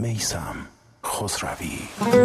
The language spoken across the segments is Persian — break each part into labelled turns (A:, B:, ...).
A: میثم خسروی.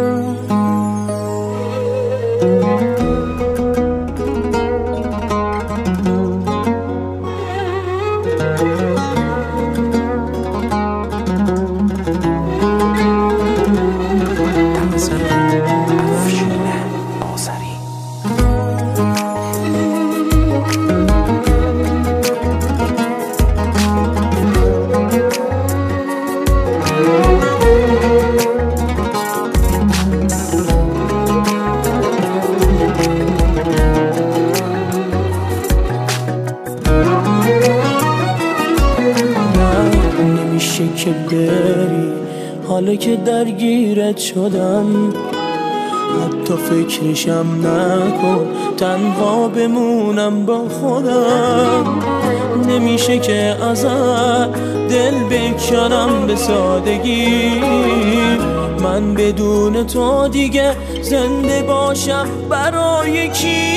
B: که بری حالا که درگیرت شدم، حتی فکرشم نکن تنها بمونم با خودم. نمیشه که ازت دل بکنم به سادگی، من بدون تو دیگه زنده باشم برای کی؟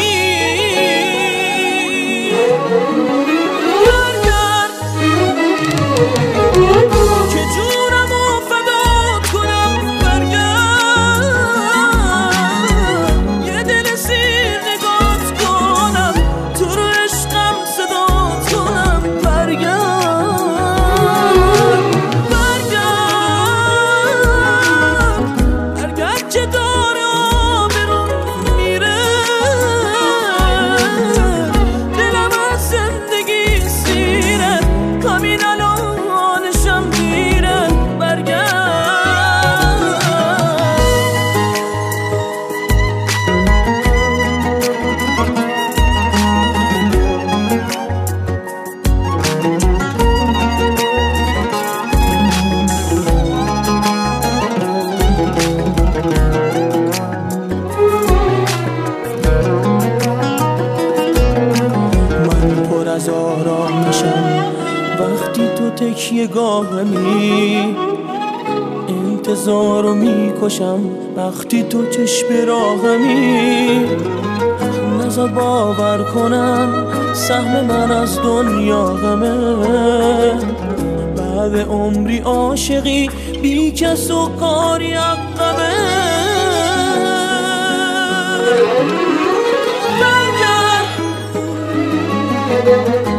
B: که جونمو فدات کنم، برگرد یه دل سیر نگات کنم، تو رو عشقم صدات کنم، برگرد که داره آبرون میره، دلم از زندگی سیره، همین از آرام میشم وقتی تو تکیه گاهمی، انتظارو میکشم وقتی تو چشم راهمی. نزار باور کنم سهم من از دنیا غمه، بعد عمری عاشقی بی کس و کاری عقبه. برگرد